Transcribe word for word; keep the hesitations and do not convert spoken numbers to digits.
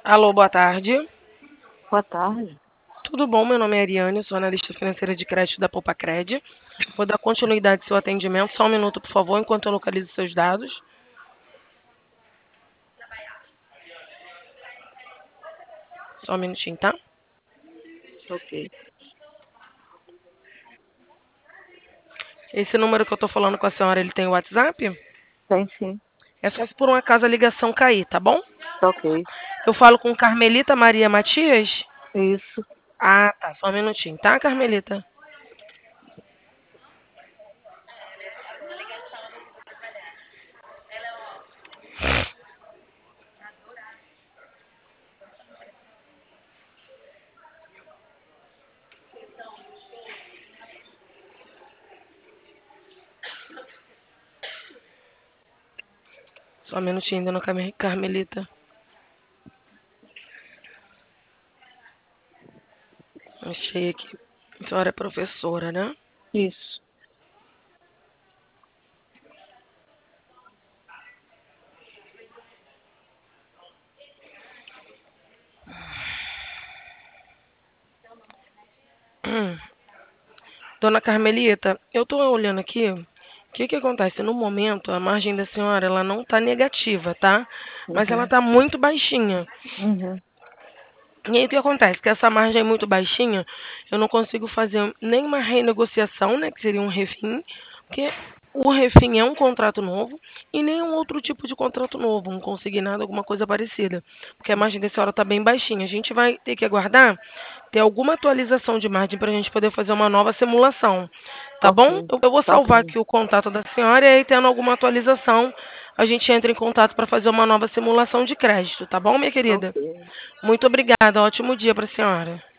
Alô, boa tarde. Boa tarde. Tudo bom? Meu nome é Ariane, sou analista financeira de crédito da Poupa-Cred. Vou dar continuidade ao seu atendimento. Só um minuto, por favor, enquanto eu localizo seus dados. Só um minutinho, tá? Ok. Esse número que eu tô falando com a senhora, ele tem o WhatsApp? Tem sim. É só se por um acaso a ligação cair, tá bom? Ok. Eu falo com Carmelita Maria Matias? Isso. Ah, tá. Só um minutinho, tá, Carmelita? Só um minutinho, dona Carme- Carmelita. Achei aqui. A senhora é professora, né? Isso. Dona Carmelita, eu estou olhando aqui. O que que acontece? No momento, a margem da senhora ela não está negativa, tá? Mas ela Uhum. está muito baixinha. Uhum. E aí o que acontece? Que essa margem é muito baixinha, eu não consigo fazer nenhuma renegociação, né? Que seria um refim, porque o refim é um contrato novo e nenhum outro tipo de contrato novo, um consignado, alguma coisa parecida. Porque a margem dessa hora está bem baixinha. A gente vai ter que aguardar ter alguma atualização de margem para a gente poder fazer uma nova simulação. Tá Ok. bom? Eu eu vou Tá salvar bem. aqui o contato da senhora e aí, tendo alguma atualização, a gente entra em contato para fazer uma nova simulação de crédito, tá bom, minha Ok. querida? Muito obrigada. Ótimo dia para a senhora.